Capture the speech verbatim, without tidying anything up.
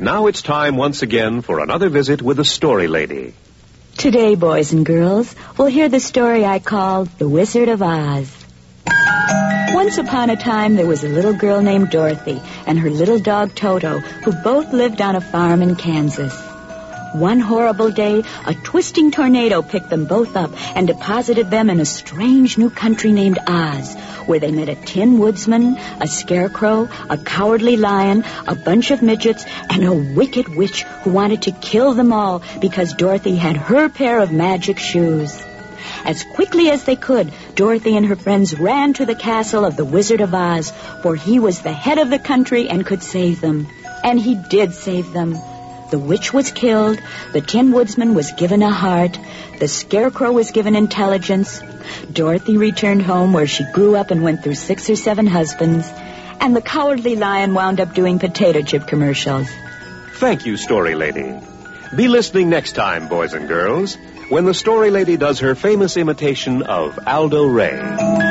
now it's time once again for another visit with the Story Lady. Today, boys and girls, we'll hear the story I called The Wizard of Oz. Once upon a time, there was a little girl named Dorothy and her little dog Toto, who both lived on a farm in Kansas. One horrible day, a twisting tornado picked them both up and deposited them in a strange new country named Oz, where they met a tin woodsman, a scarecrow, a cowardly lion, a bunch of midgets, and a wicked witch who wanted to kill them all because Dorothy had her pair of magic shoes. As quickly as they could, Dorothy and her friends ran to the castle of the Wizard of Oz, for he was the head of the country and could save them. And he did save them. The witch was killed, the Tin Woodsman was given a heart, the Scarecrow was given intelligence, Dorothy returned home where she grew up and went through six or seven husbands, and the Cowardly Lion wound up doing potato chip commercials. Thank you, Story Lady. Be listening next time, boys and girls, when the Story Lady does her famous imitation of Aldo Ray.